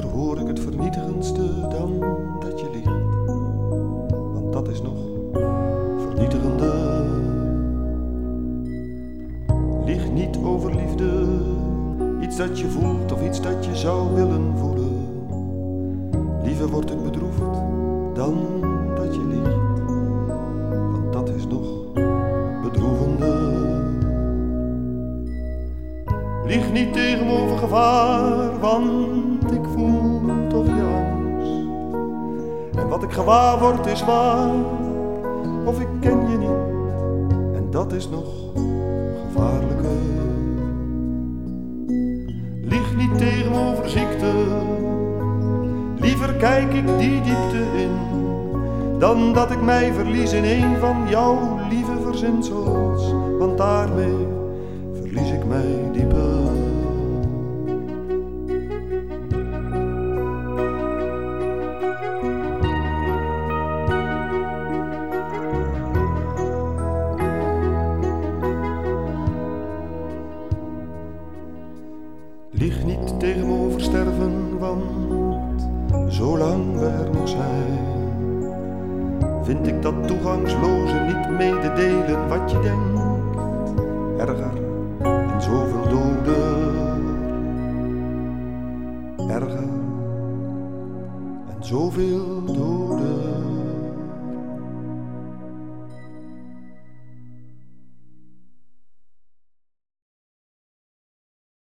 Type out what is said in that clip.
Liever hoor ik het vernietigendste dan dat je liegt, want dat is nog vernietigender. Lieg niet over liefde, iets dat je voelt of iets dat je zou willen voelen. Liever word ik bedroefd dan dat je liegt, want dat is nog bedroevender. Lieg niet tegen me over gevaar, want ik voel toch je angst. En wat ik gewaar word is waar, of ik ken je niet, en dat is nog gevaarlijker. Lieg niet tegen me over ziekte, liever kijk ik die diepte in, dan dat ik mij verlies in een van jouw lieve verzinsels, want daarmee verlies ik mij dieper. Lieg niet tegen me over sterven, want zolang we er nog zijn, vind ik dat toegangsloze niet mededelen wat je denkt erger en zoveel doder. Erger en zoveel doder.